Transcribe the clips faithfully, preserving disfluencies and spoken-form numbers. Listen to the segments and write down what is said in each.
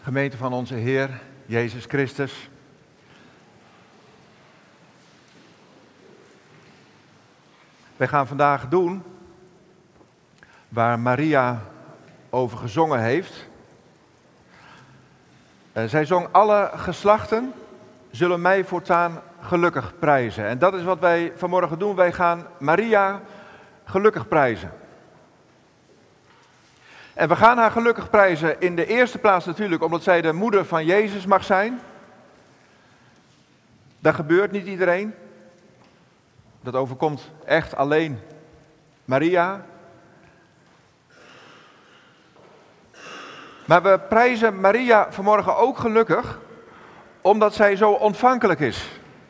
Gemeente van onze Heer, Jezus Christus. Wij gaan vandaag doen waar Maria over gezongen heeft. Uh, zij zong: alle geslachten zullen mij voortaan gelukkig prijzen. En dat is wat wij vanmorgen doen. Wij gaan Maria gelukkig prijzen. En we gaan haar gelukkig prijzen in de eerste plaats natuurlijk omdat zij de moeder van Jezus mag zijn. Dat gebeurt niet iedereen. Dat overkomt echt alleen Maria. Maar we prijzen Maria vanmorgen ook gelukkig omdat zij zo ontvankelijk is.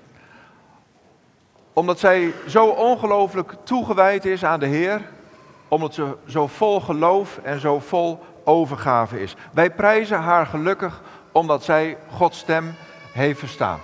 Omdat zij zo ongelooflijk toegewijd is aan de Heer. Omdat ze zo vol geloof en zo vol overgave is. Wij prijzen haar gelukkig omdat zij Gods stem heeft verstaan.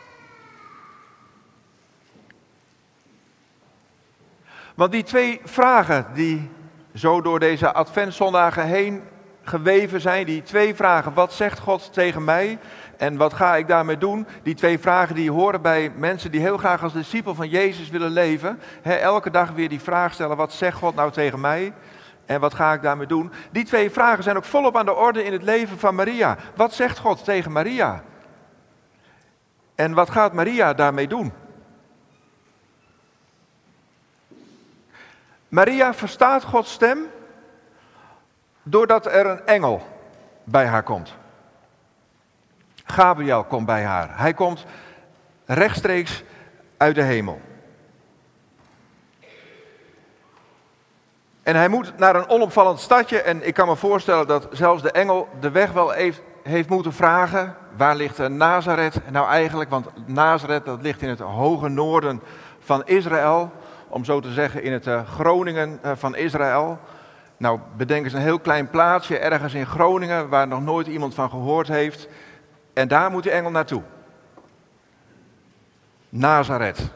Want die twee vragen die zo door deze adventszondagen heen geweven zijn, die twee vragen, wat zegt God tegen mij en wat ga ik daarmee doen? Die twee vragen die horen bij mensen die heel graag als discipel van Jezus willen leven. He, elke dag weer die vraag stellen, wat zegt God nou tegen mij en wat ga ik daarmee doen? Die twee vragen zijn ook volop aan de orde in het leven van Maria. Wat zegt God tegen Maria? En wat gaat Maria daarmee doen? Maria verstaat Gods stem doordat er een engel bij haar komt. Gabriel komt bij haar. Hij komt rechtstreeks uit de hemel. En hij moet naar een onopvallend stadje. En ik kan me voorstellen dat zelfs de engel de weg wel heeft, heeft moeten vragen. Waar ligt Nazareth nou eigenlijk? Want Nazareth, dat ligt in het hoge noorden van Israël. Om zo te zeggen in het uh, Groningen uh, van Israël. Nou, bedenk eens een heel klein plaatsje ergens in Groningen waar nog nooit iemand van gehoord heeft. En daar moet die engel naartoe. Nazareth.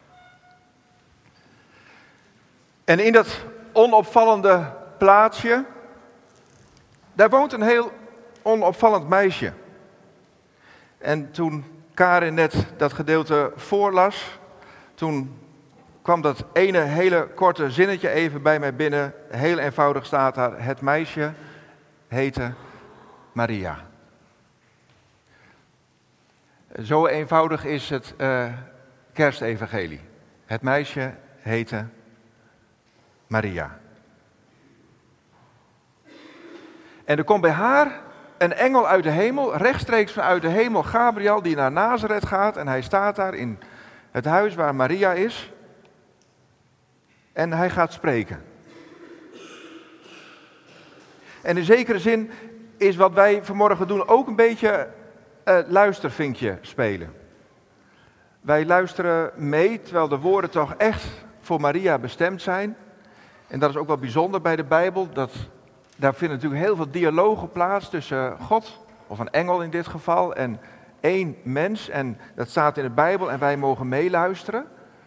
En in dat onopvallende plaatsje, daar woont een heel onopvallend meisje. En toen Karin net dat gedeelte voorlas, toen kwam dat ene hele korte zinnetje even bij mij binnen. Heel eenvoudig staat daar: het meisje heette Maria. Zo eenvoudig is het uh, kerstevangelie. Het meisje heette Maria. En er komt bij haar een engel uit de hemel, rechtstreeks vanuit de hemel, Gabriel, die naar Nazareth gaat. En hij staat daar in het huis waar Maria is. En hij gaat spreken. En in zekere zin is wat wij vanmorgen doen ook een beetje uh, luistervinkje spelen. Wij luisteren mee, terwijl de woorden toch echt voor Maria bestemd zijn. En dat is ook wel bijzonder bij de Bijbel. Dat, daar vinden natuurlijk heel veel dialogen plaats tussen God, of een engel in dit geval, en één mens. En dat staat in de Bijbel en wij mogen meeluisteren.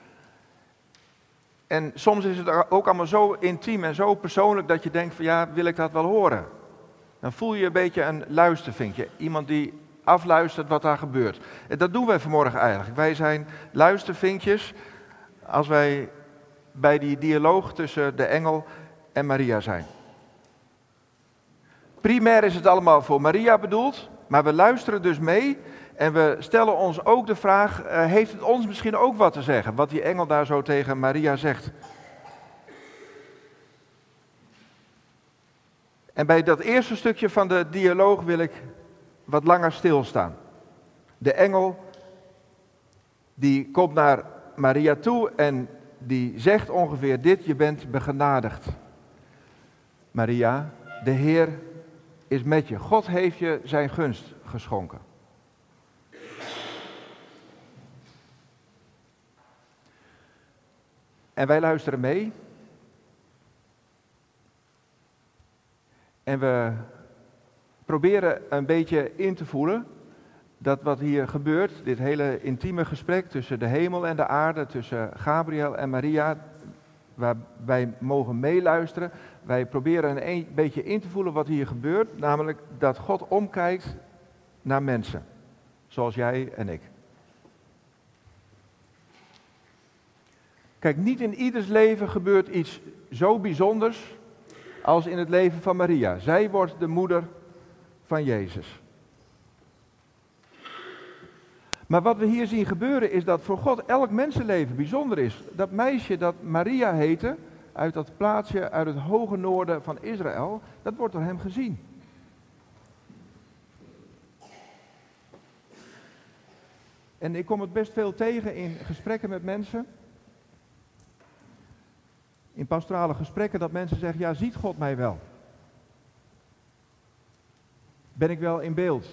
En soms is het ook allemaal zo intiem en zo persoonlijk dat je denkt van ja, wil ik dat wel horen? Dan voel je een beetje een luistervinkje. Iemand die afluistert wat daar gebeurt. En dat doen wij vanmorgen eigenlijk. Wij zijn luistervinkjes als wij bij die dialoog tussen de engel en Maria zijn. Primair is het allemaal voor Maria bedoeld, maar we luisteren dus mee. En we stellen ons ook de vraag, uh, heeft het ons misschien ook wat te zeggen? Wat die engel daar zo tegen Maria zegt. En bij dat eerste stukje van de dialoog wil ik wat langer stilstaan. De engel die komt naar Maria toe en die zegt ongeveer dit: je bent begenadigd. Maria, de Heer is met je. God heeft je zijn gunst geschonken. En wij luisteren mee. En we proberen een beetje in te voelen dat wat hier gebeurt, dit hele intieme gesprek tussen de hemel en de aarde, tussen Gabriel en Maria, waar wij mogen meeluisteren. Wij proberen een, een beetje in te voelen wat hier gebeurt, namelijk dat God omkijkt naar mensen, zoals jij en ik. Kijk, niet in ieders leven gebeurt iets zo bijzonders als in het leven van Maria. Zij wordt de moeder van Jezus. Maar wat we hier zien gebeuren is dat voor God elk mensenleven bijzonder is. Dat meisje dat Maria heette, uit dat plaatsje uit het hoge noorden van Israël, dat wordt door hem gezien. En ik kom het best veel tegen in gesprekken met mensen. In pastorale gesprekken dat mensen zeggen, ja, ziet God mij wel? Ben ik wel in beeld?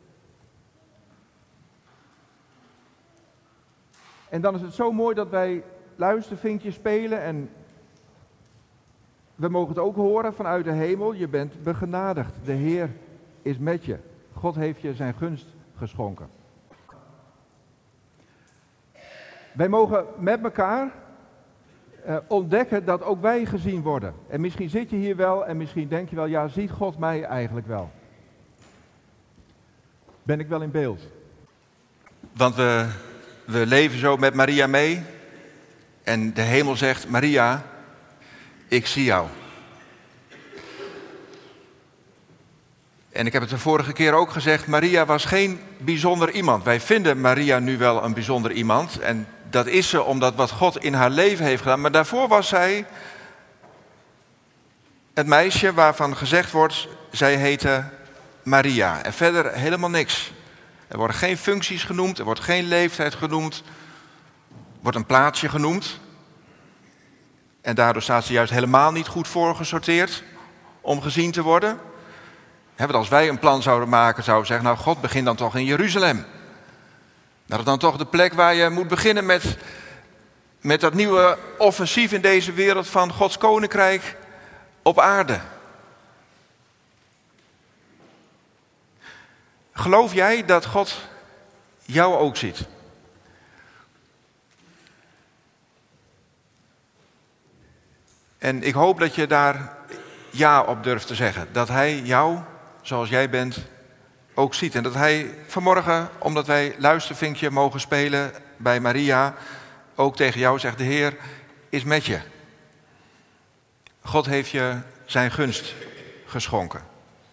En dan is het zo mooi dat wij luistervinkjes spelen en we mogen het ook horen vanuit de hemel. Je bent begenadigd. De Heer is met je. God heeft je zijn gunst geschonken. Wij mogen met elkaar uh, ontdekken dat ook wij gezien worden. En misschien zit je hier wel en misschien denk je wel, ja, ziet God mij eigenlijk wel? Ben ik wel in beeld? Want we, we leven zo met Maria mee. En de hemel zegt, Maria, ik zie jou. En ik heb het de vorige keer ook gezegd, Maria was geen bijzonder iemand. Wij vinden Maria nu wel een bijzonder iemand. En dat is ze omdat wat God in haar leven heeft gedaan. Maar daarvoor was zij het meisje waarvan gezegd wordt, zij heette Maria. En verder helemaal niks. Er worden geen functies genoemd, er wordt geen leeftijd genoemd. Er wordt een plaatsje genoemd. En daardoor staat ze juist helemaal niet goed voorgesorteerd om gezien te worden. Want als wij een plan zouden maken, zouden we zeggen, nou God, begin dan toch in Jeruzalem. Dat is dan toch de plek waar je moet beginnen met, met dat nieuwe offensief in deze wereld van Gods koninkrijk op aarde. Geloof jij dat God jou ook ziet? En ik hoop dat je daar ja op durft te zeggen. Dat hij jou, zoals jij bent, ook ziet. En dat hij vanmorgen, omdat wij luistervinkje mogen spelen bij Maria, ook tegen jou zegt, de Heer is met je. God heeft je zijn gunst geschonken.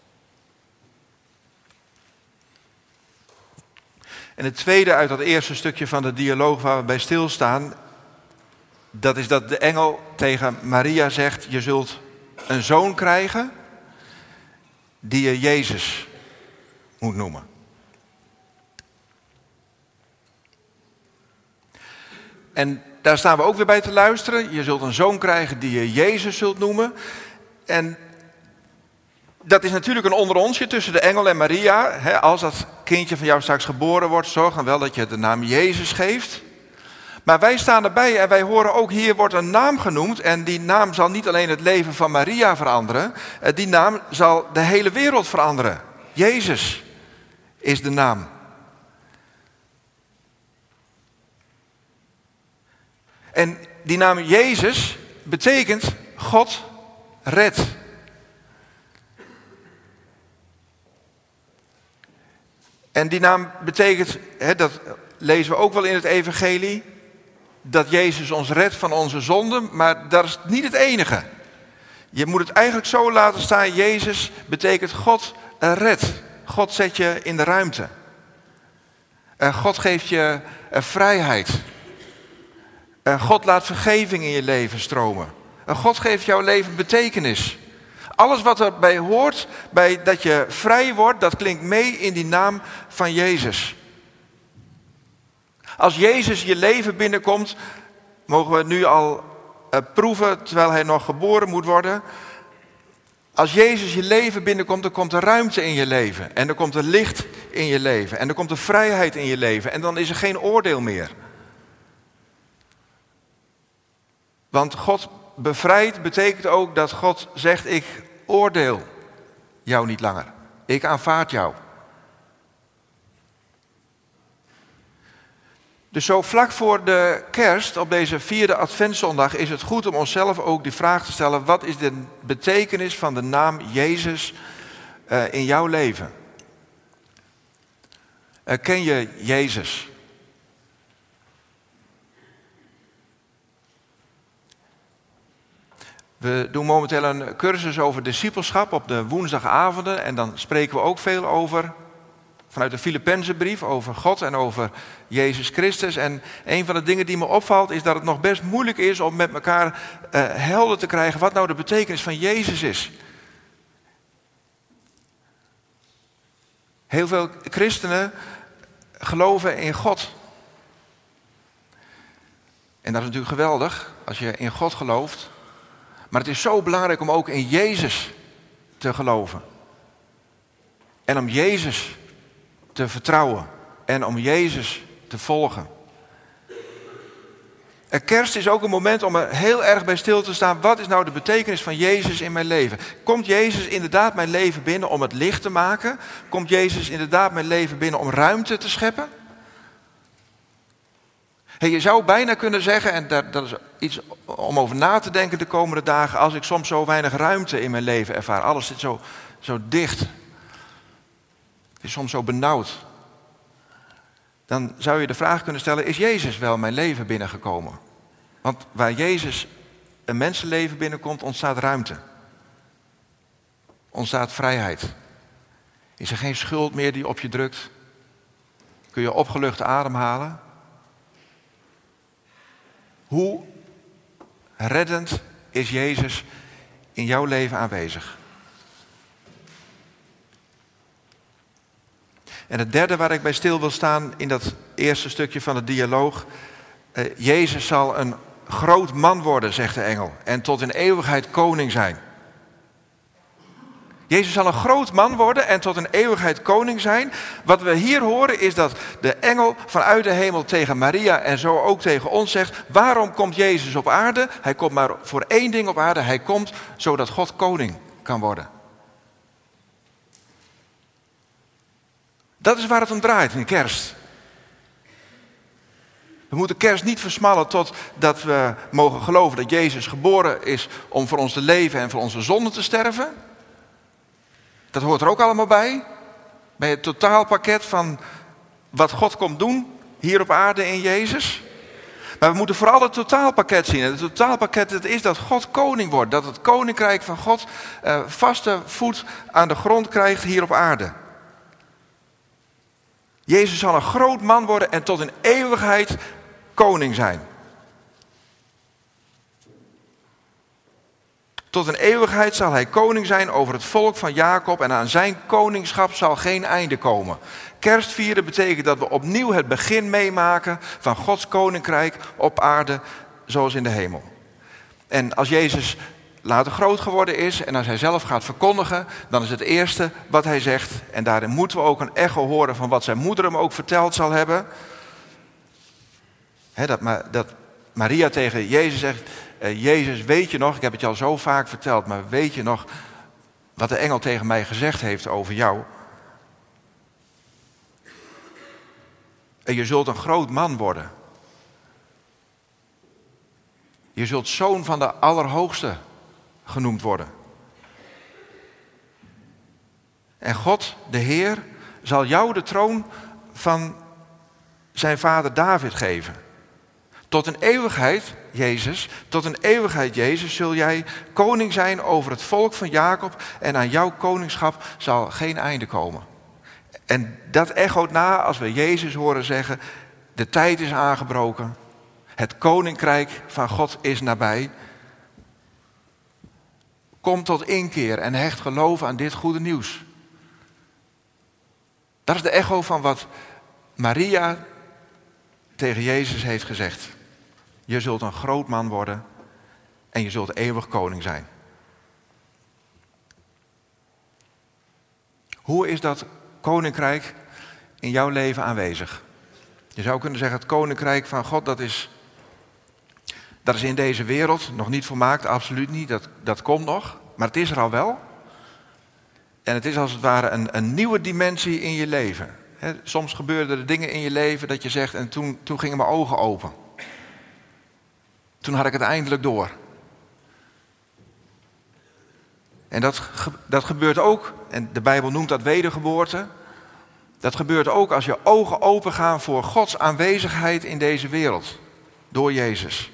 En het tweede uit dat eerste stukje van de dialoog waar we bij stilstaan, dat is dat de engel tegen Maria zegt, je zult een zoon krijgen die je Jezus moet noemen. En daar staan we ook weer bij te luisteren. Je zult een zoon krijgen die je Jezus zult noemen. En dat is natuurlijk een onderonsje tussen de engel en Maria. He, als dat kindje van jou straks geboren wordt, zorg dan wel dat je de naam Jezus geeft. Maar wij staan erbij en wij horen ook hier wordt een naam genoemd. En die naam zal niet alleen het leven van Maria veranderen. Die naam zal de hele wereld veranderen. Jezus is de naam. En die naam Jezus betekent God redt. En die naam betekent, hè, dat lezen we ook wel in het evangelie, dat Jezus ons redt van onze zonden, maar dat is niet het enige. Je moet het eigenlijk zo laten staan, Jezus betekent God redt. God zet je in de ruimte. God geeft je vrijheid. God laat vergeving in je leven stromen. God geeft jouw leven betekenis. Alles wat erbij hoort, bij dat je vrij wordt, dat klinkt mee in die naam van Jezus. Als Jezus je leven binnenkomt, mogen we nu al uh, proeven, terwijl hij nog geboren moet worden. Als Jezus je leven binnenkomt, dan komt er ruimte in je leven. En dan komt er licht in je leven. En dan komt er vrijheid in je leven. En dan is er geen oordeel meer. Want God bevrijdt betekent ook dat God zegt, ik oordeel jou niet langer. Ik aanvaard jou. Dus zo vlak voor de kerst, op deze vierde adventszondag, is het goed om onszelf ook die vraag te stellen: wat is de betekenis van de naam Jezus uh, in jouw leven? Uh, ken je Jezus? We doen momenteel een cursus over discipelschap op de woensdagavonden en dan spreken we ook veel over, vanuit de Filippenzenbrief, over God en over Jezus Christus. En een van de dingen die me opvalt is dat het nog best moeilijk is om met elkaar uh, helder te krijgen wat nou de betekenis van Jezus is. Heel veel christenen geloven in God. En dat is natuurlijk geweldig als je in God gelooft. Maar het is zo belangrijk om ook in Jezus te geloven. En om Jezus te vertrouwen. En om Jezus te volgen. En kerst is ook een moment om er heel erg bij stil te staan. Wat is nou de betekenis van Jezus in mijn leven? Komt Jezus inderdaad mijn leven binnen om het licht te maken? Komt Jezus inderdaad mijn leven binnen om ruimte te scheppen? Hey, je zou bijna kunnen zeggen, en dat, dat is iets om over na te denken de komende dagen, als ik soms zo weinig ruimte in mijn leven ervaar, alles zit zo, zo dicht, het is soms zo benauwd, dan zou je de vraag kunnen stellen: is Jezus wel mijn leven binnengekomen? Want waar Jezus een mensenleven binnenkomt, ontstaat ruimte, ontstaat vrijheid. Is er geen schuld meer die op je drukt? Kun je opgelucht ademhalen? Hoe reddend is Jezus in jouw leven aanwezig? En het derde waar ik bij stil wil staan in dat eerste stukje van het dialoog. Uh, Jezus zal een groot man worden, zegt de engel, en tot in eeuwigheid koning zijn. Jezus zal een groot man worden en tot een eeuwigheid koning zijn. Wat we hier horen is dat de engel vanuit de hemel tegen Maria en zo ook tegen ons zegt: waarom komt Jezus op aarde? Hij komt maar voor één ding op aarde. Hij komt zodat God koning kan worden. Dat is waar het om draait in kerst. We moeten kerst niet versmallen tot dat we mogen geloven dat Jezus geboren is om voor ons te leven en voor onze zonden te sterven. Dat hoort er ook allemaal bij. Bij het totaalpakket van wat God komt doen hier op aarde in Jezus. Maar we moeten vooral het totaalpakket zien. En het totaalpakket het is dat God koning wordt. Dat het koninkrijk van God uh, vaste voet aan de grond krijgt hier op aarde. Jezus zal een groot man worden en tot in eeuwigheid koning zijn. Tot in eeuwigheid zal hij koning zijn over het volk van Jacob en aan zijn koningschap zal geen einde komen. Kerstvieren betekent dat we opnieuw het begin meemaken van Gods koninkrijk op aarde zoals in de hemel. En als Jezus later groot geworden is en als hij zelf gaat verkondigen, dan is het eerste wat hij zegt, en daarin moeten we ook een echo horen van wat zijn moeder hem ook verteld zal hebben. He, dat, dat Maria tegen Jezus zegt: Uh, Jezus, weet je nog, ik heb het je al zo vaak verteld, maar weet je nog wat de engel tegen mij gezegd heeft over jou? En je zult een groot man worden. Je zult zoon van de Allerhoogste genoemd worden. En God, de Heer, zal jou de troon van zijn vader David geven. Tot een eeuwigheid, Jezus, tot een eeuwigheid, Jezus, zul jij koning zijn over het volk van Jacob en aan jouw koningschap zal geen einde komen. En dat echoot na als we Jezus horen zeggen: de tijd is aangebroken, het koninkrijk van God is nabij. Kom tot inkeer en hecht geloof aan dit goede nieuws. Dat is de echo van wat Maria tegen Jezus heeft gezegd. Je zult een groot man worden en je zult eeuwig koning zijn. Hoe is dat koninkrijk in jouw leven aanwezig? Je zou kunnen zeggen: het koninkrijk van God, dat is, dat is in deze wereld nog niet volmaakt, absoluut niet. Dat, dat komt nog, maar het is er al wel. En het is als het ware een, een nieuwe dimensie in je leven. He, soms gebeurden er dingen in je leven dat je zegt, en toen, toen gingen mijn ogen open. Toen had ik het eindelijk door. En dat, dat gebeurt ook, en de Bijbel noemt dat wedergeboorte. Dat gebeurt ook als je ogen open gaan voor Gods aanwezigheid in deze wereld. Door Jezus.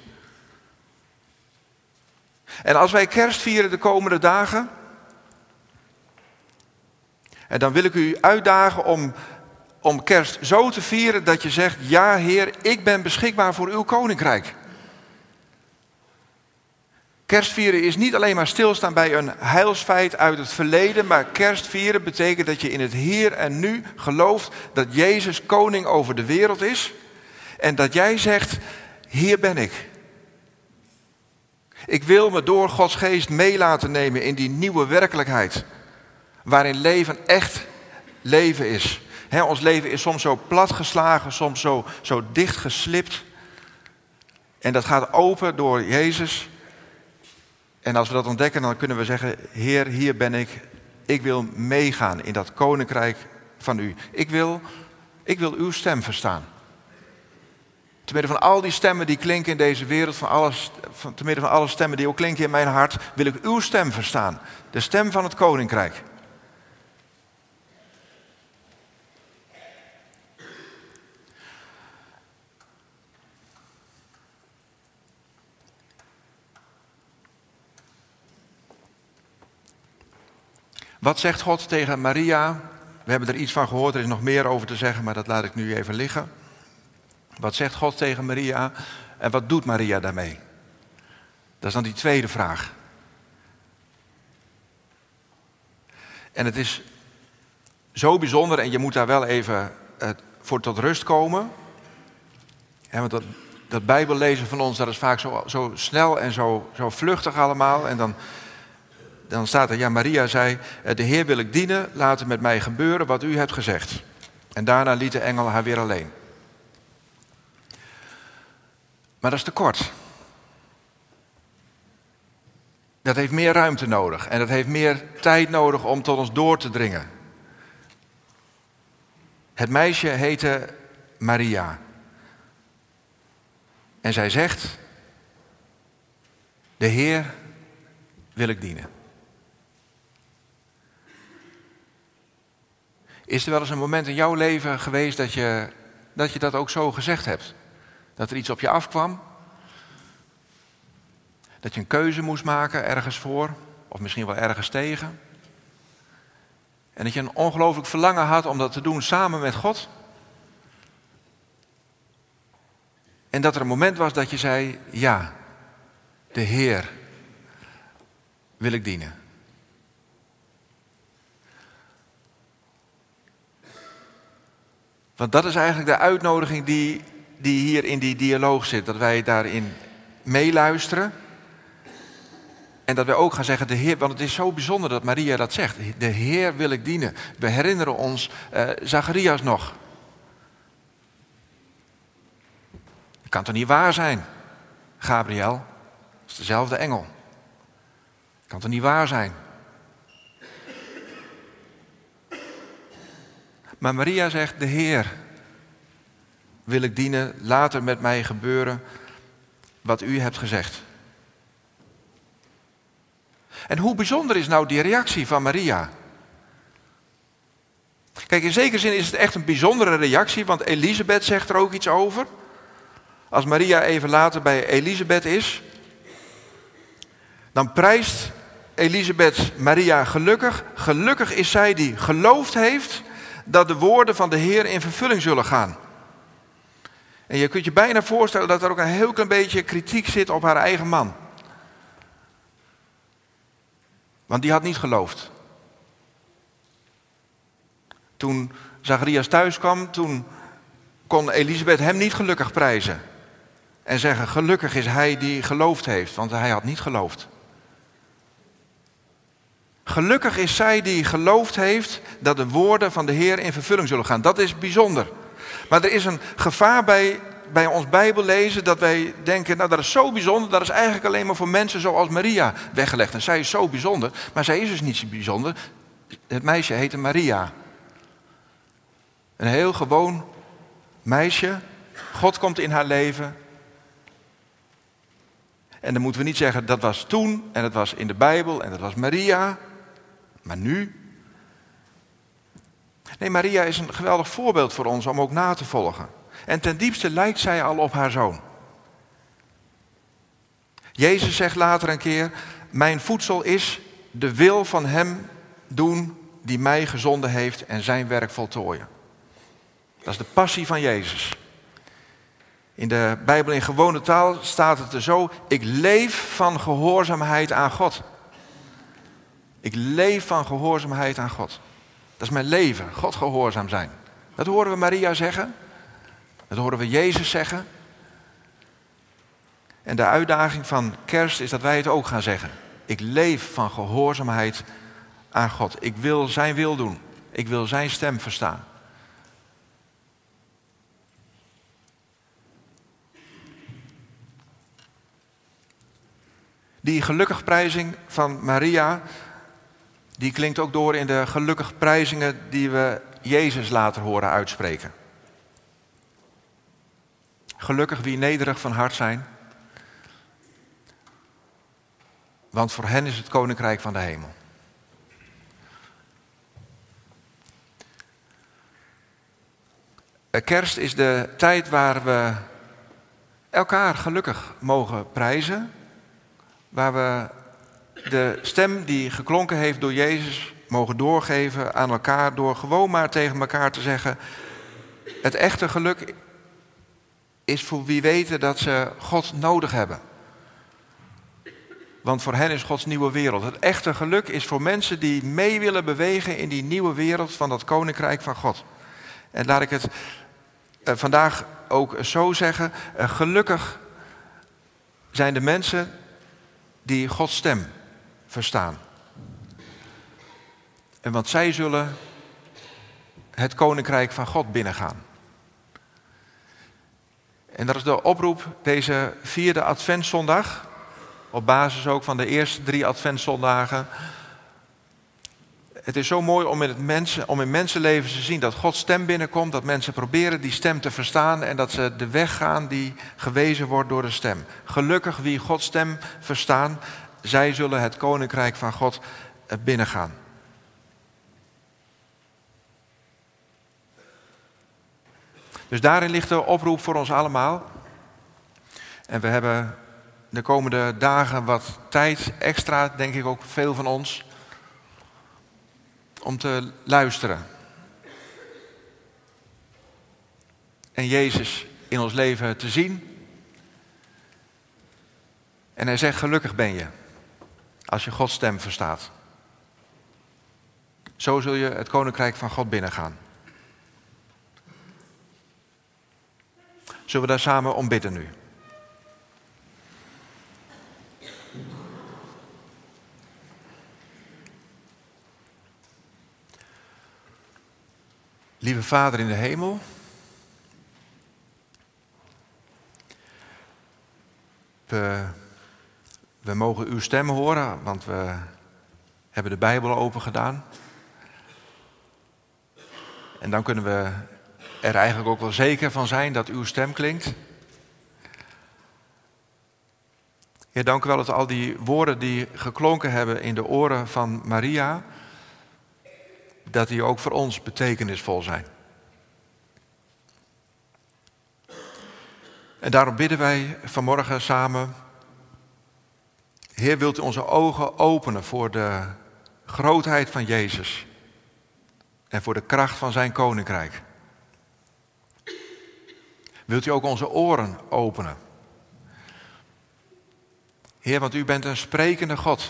En als wij kerst vieren de komende dagen, en dan wil ik u uitdagen om, om kerst zo te vieren dat je zegt, ja Heer, ik ben beschikbaar voor uw koninkrijk. Kerstvieren is niet alleen maar stilstaan bij een heilsfeit uit het verleden, maar kerstvieren betekent dat je in het hier en nu gelooft dat Jezus koning over de wereld is en dat jij zegt, hier ben ik. Ik wil me door Gods geest mee laten nemen in die nieuwe werkelijkheid, waarin leven echt leven is. He, ons leven is soms zo platgeslagen, soms zo, zo dichtgeslipt. En dat gaat open door Jezus. En als we dat ontdekken, dan kunnen we zeggen, Heer, hier ben ik. Ik wil meegaan in dat koninkrijk van u. Ik wil, ik wil uw stem verstaan. Te midden van al die stemmen die klinken in deze wereld, van alles, van, te midden van alle stemmen die ook klinken in mijn hart, wil ik uw stem verstaan. De stem van het koninkrijk. Wat zegt God tegen Maria? We hebben er iets van gehoord, er is nog meer over te zeggen, maar dat laat ik nu even liggen. Wat zegt God tegen Maria en wat doet Maria daarmee? Dat is dan die tweede vraag. En het is zo bijzonder en je moet daar wel even uh, voor tot rust komen. Ja, want dat, dat Bijbellezen van ons, dat is vaak zo, zo snel en zo, zo vluchtig allemaal. En dan, dan staat er, ja, Maria zei, de Heer wil ik dienen, laat het met mij gebeuren wat u hebt gezegd. En daarna liet de engel haar weer alleen. Maar dat is te kort. Dat heeft meer ruimte nodig. En dat heeft meer tijd nodig om tot ons door te dringen. Het meisje heette Maria. En zij zegt, de Heer wil ik dienen. Is er wel eens een moment in jouw leven geweest dat je dat, je dat ook zo gezegd hebt? Dat er iets op je afkwam? Dat je een keuze moest maken ergens voor, of misschien wel ergens tegen? En dat je een ongelooflijk verlangen had om dat te doen samen met God? En dat er een moment was dat je zei, ja, de Heer wil ik dienen. Want dat is eigenlijk de uitnodiging die, die hier in die dialoog zit. Dat wij daarin meeluisteren. En dat wij ook gaan zeggen, de Heer, want het is zo bijzonder dat Maria dat zegt. De Heer wil ik dienen. We herinneren ons uh, Zacharias nog. Het kan toch niet waar zijn, Gabriel? Dat is dezelfde engel. Het kan toch niet waar zijn? Maar Maria zegt, de Heer wil ik dienen, laat er met mij gebeuren wat u hebt gezegd. En hoe bijzonder is nou die reactie van Maria? Kijk, in zekere zin is het echt een bijzondere reactie, want Elisabeth zegt er ook iets over. Als Maria even later bij Elisabeth is, dan prijst Elisabeth Maria gelukkig. Gelukkig is zij die geloofd heeft dat de woorden van de Heer in vervulling zullen gaan. En je kunt je bijna voorstellen dat er ook een heel klein beetje kritiek zit op haar eigen man. Want die had niet geloofd. Toen Zacharias thuis kwam, toen kon Elisabeth hem niet gelukkig prijzen. En zeggen, gelukkig is hij die geloofd heeft, want hij had niet geloofd. Gelukkig is zij die geloofd heeft dat de woorden van de Heer in vervulling zullen gaan. Dat is bijzonder. Maar er is een gevaar bij, bij ons Bijbellezen dat wij denken, nou dat is zo bijzonder, dat is eigenlijk alleen maar voor mensen zoals Maria weggelegd. En zij is zo bijzonder, maar zij is dus niet zo bijzonder. Het meisje heette Maria. Een heel gewoon meisje. God komt in haar leven. En dan moeten we niet zeggen, dat was toen en dat was in de Bijbel en dat was Maria. Maar nu? Nee, Maria is een geweldig voorbeeld voor ons om ook na te volgen. En ten diepste lijkt zij al op haar zoon. Jezus zegt later een keer, mijn voedsel is de wil van hem doen die mij gezonden heeft en zijn werk voltooien. Dat is de passie van Jezus. In de Bijbel in gewone taal staat het er zo, ik leef van gehoorzaamheid aan God. Ik leef van gehoorzaamheid aan God. Dat is mijn leven, God gehoorzaam zijn. Dat horen we Maria zeggen. Dat horen we Jezus zeggen. En de uitdaging van kerst is dat wij het ook gaan zeggen. Ik leef van gehoorzaamheid aan God. Ik wil zijn wil doen. Ik wil zijn stem verstaan. Die gelukkigprijzing van Maria, die klinkt ook door in de gelukkigprijzingen die we Jezus later horen uitspreken. Gelukkig wie nederig van hart zijn, want voor hen is het koninkrijk van de hemel. Kerst is de tijd waar we elkaar gelukkig mogen prijzen. Waar we de stem die geklonken heeft door Jezus mogen doorgeven aan elkaar. Door gewoon maar tegen elkaar te zeggen. Het echte geluk is voor wie weten dat ze God nodig hebben. Want voor hen is Gods nieuwe wereld. Het echte geluk is voor mensen die mee willen bewegen in die nieuwe wereld van dat koninkrijk van God. En laat ik het uh, vandaag ook zo zeggen. Uh, gelukkig zijn de mensen die Gods stem verstaan. En want zij zullen het koninkrijk van God binnengaan. En dat is de oproep deze vierde adventszondag. Op basis ook van de eerste drie adventszondagen. Het is zo mooi om in, het mensen, om in mensenlevens te zien dat Gods stem binnenkomt. Dat mensen proberen die stem te verstaan. En dat ze de weg gaan die gewezen wordt door de stem. Gelukkig wie Gods stem verstaan. Zij zullen het koninkrijk van God binnengaan. Dus daarin ligt de oproep voor ons allemaal. En we hebben de komende dagen wat tijd extra, denk ik ook veel van ons, om te luisteren. En Jezus in ons leven te zien. En hij zegt, gelukkig ben je, als je Gods stem verstaat. Zo zul je het koninkrijk van God binnengaan. Zullen we daar samen om bidden nu? Lieve Vader in de hemel, we, we mogen uw stem horen, want we hebben de Bijbel open gedaan. En dan kunnen we er eigenlijk ook wel zeker van zijn dat uw stem klinkt. Heer, dank u wel dat al die woorden die geklonken hebben in de oren van Maria, dat die ook voor ons betekenisvol zijn. En daarom bidden wij vanmorgen samen. Heer, wilt u onze ogen openen voor de grootheid van Jezus en voor de kracht van zijn koninkrijk. Wilt u ook onze oren openen. Heer, want u bent een sprekende God.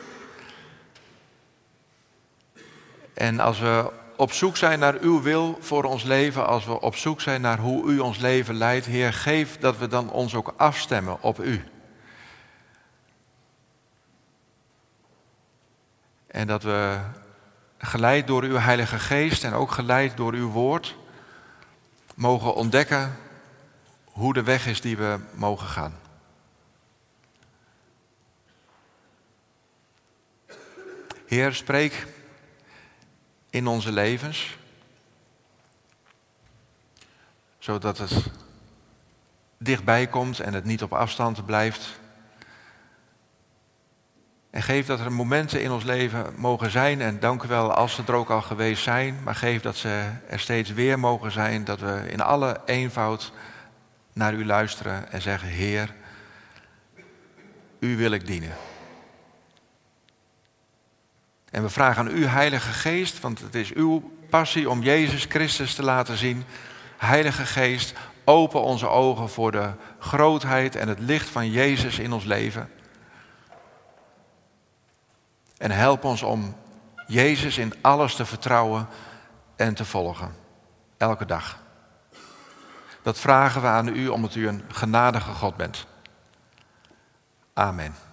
En als we op zoek zijn naar uw wil voor ons leven, als we op zoek zijn naar hoe u ons leven leidt, Heer, geef dat we dan ons ook afstemmen op u. En dat we geleid door uw Heilige Geest en ook geleid door uw woord, mogen ontdekken hoe de weg is die we mogen gaan. Heer, spreek in onze levens. zodat het dichtbij komt en het niet op afstand blijft. En geef dat er momenten in ons leven mogen zijn, en dank u wel als ze er ook al geweest zijn, maar geef dat ze er steeds weer mogen zijn, dat we in alle eenvoud naar u luisteren en zeggen, Heer, u wil ik dienen. En we vragen aan u, Heilige Geest, want het is uw passie om Jezus Christus te laten zien. Heilige Geest, open onze ogen voor de grootheid en het licht van Jezus in ons leven. En help ons om Jezus in alles te vertrouwen en te volgen. Elke dag. Dat vragen we aan u omdat u een genadige God bent. Amen.